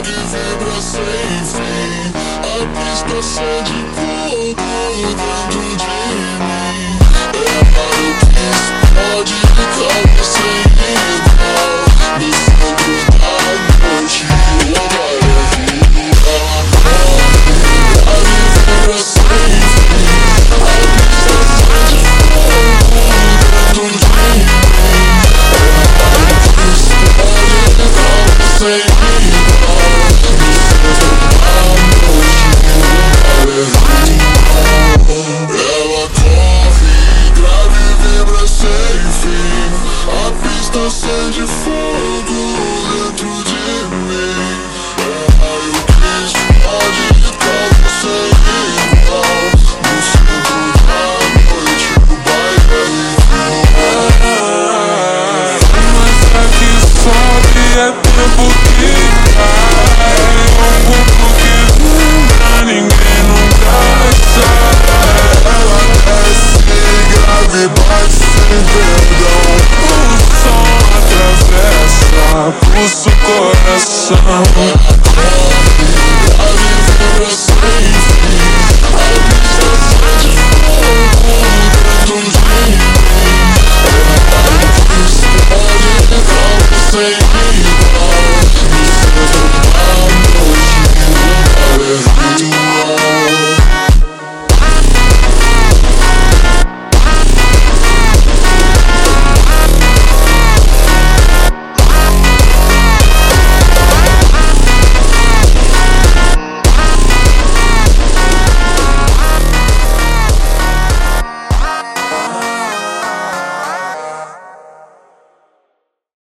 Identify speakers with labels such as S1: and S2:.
S1: grave vibra sem fim. A pista acende fogo dentro de mim. Ela que explode cabeça igual. No centro da noite o vai vir. Ela corre, grave vibra sem fim. A pista acende fogo dentro de mim. Ela que explode cabeça igual. No centro da noite o vai vir. Ela corre, grave vibra sem fim. A pista acende fogo dentro de mim. Ela que explode cabeça igual. No centro da noite o baile
S2: Fumaça que sobe é tempo que cai. Um corpo que vibra, ninguém nunca sai.
S1: Ela desce, grave, bate sem perdão.
S2: O som atravessa, pulsa o coração.
S1: Ela corre,